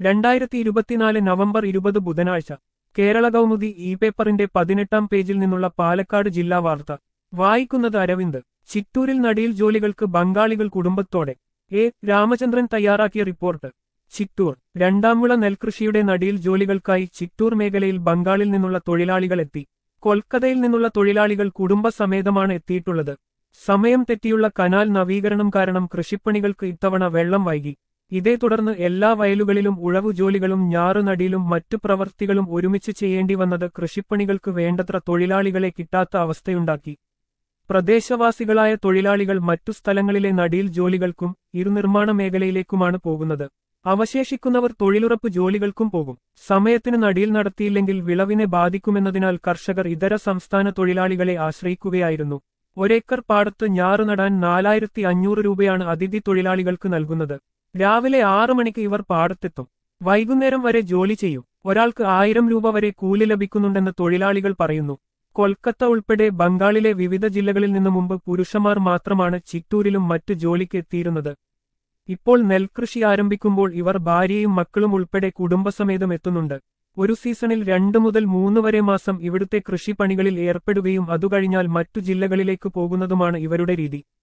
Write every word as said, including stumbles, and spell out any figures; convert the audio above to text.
രണ്ടായിരത്തി ഇരുപത്തിനാല് നവംബർ ഇരുപത് ബുധനാഴ്ച കേരള കൗമുദി ഇ പേപ്പറിന്റെ പതിനെട്ടാം പേജിൽ നിന്നുള്ള പാലക്കാട് ജില്ലാ വാർത്ത വായിക്കുന്നത് അരവിന്ദ്. ചിറ്റൂരിൽ നടിയിൽ ജോലികൾക്ക് ബംഗാളികൾ കുടുംബത്തോടെ. എ രാമചന്ദ്രൻ തയ്യാറാക്കിയ റിപ്പോർട്ട്. ചിറ്റൂർ. രണ്ടാം വിള നെൽകൃഷിയുടെ നടിയിൽ ജോലികൾക്കായി ചിറ്റൂർ മേഖലയിൽ ബംഗാളിൽ നിന്നുള്ള തൊഴിലാളികൾ എത്തി. കൊൽക്കത്തയിൽ നിന്നുള്ള തൊഴിലാളികൾ കുടുംബസമേതമാണ് എത്തിയിട്ടുള്ളത്. സമയം തെറ്റിയുള്ള കനാൽ നവീകരണം കാരണം കൃഷിപ്പണികൾക്ക് ഇത്തവണ വെള്ളം വൈകി. ഇതേ തുടർന്ന് എല്ലാ വയലുകളിലും ഉഴവു ജോലികളും ഞാറുനടിയിലും മറ്റു പ്രവർത്തികളും ഒരുമിച്ച് ചെയ്യേണ്ടി വന്നത് കൃഷിപ്പണികൾക്ക് വേണ്ടത്ര തൊഴിലാളികളെ കിട്ടാത്ത അവസ്ഥയുണ്ടാക്കി. പ്രദേശവാസികളായ തൊഴിലാളികൾ മറ്റു സ്ഥലങ്ങളിലെ നടിയിൽ ജോലികൾക്കും ഇരുനിർമ്മാണ മേഖലയിലേക്കുമാണ് പോകുന്നത്. അവശേഷിക്കുന്നവർ തൊഴിലുറപ്പ് ജോലികൾക്കും പോകും. സമയത്തിന് നടിയിൽ നടത്തിയില്ലെങ്കിൽ വിളവിനെ ബാധിക്കുമെന്നതിനാൽ കർഷകർ ഇതര സംസ്ഥാന തൊഴിലാളികളെ ആശ്രയിക്കുകയായിരുന്നു. ഒരേക്കർ പാടത്ത് ഞാറ് നടാൻ നാലായിരത്തി അഞ്ഞൂറ് രൂപയാണ് അതിഥി തൊഴിലാളികൾക്ക് നൽകുന്നത്. രാവിലെ ആറു മണിക്ക് ഇവർ പാടത്തെത്തും. വൈകുന്നേരം വരെ ജോലി ചെയ്യും. ഒരാൾക്ക് ആയിരം രൂപ വരെ കൂലി ലഭിക്കുന്നുണ്ടെന്ന് തൊഴിലാളികൾ പറയുന്നു. കൊൽക്കത്ത ഉൾപ്പെടെ ബംഗാളിലെ വിവിധ ജില്ലകളിൽ നിന്ന് മുമ്പ് പുരുഷന്മാർ മാത്രമാണ് ചിറ്റൂരിലും മറ്റു ജോലിക്ക് എത്തിയിരുന്നത്. ഇപ്പോൾ നെൽകൃഷി ആരംഭിക്കുമ്പോൾ ഇവർ ഭാര്യയും മക്കളും ഉൾപ്പെടെ കുടുംബസമേതം എത്തുന്നുണ്ട്. ഒരു സീസണിൽ രണ്ടു മുതൽ മൂന്ന് വരെ മാസം ഇവിടുത്തെ കൃഷിപ്പണികളിൽ ഏർപ്പെടുകയും അതുകഴിഞ്ഞാൽ മറ്റു ജില്ലകളിലേക്ക് പോകുന്നതുമാണ് ഇവരുടെ രീതി.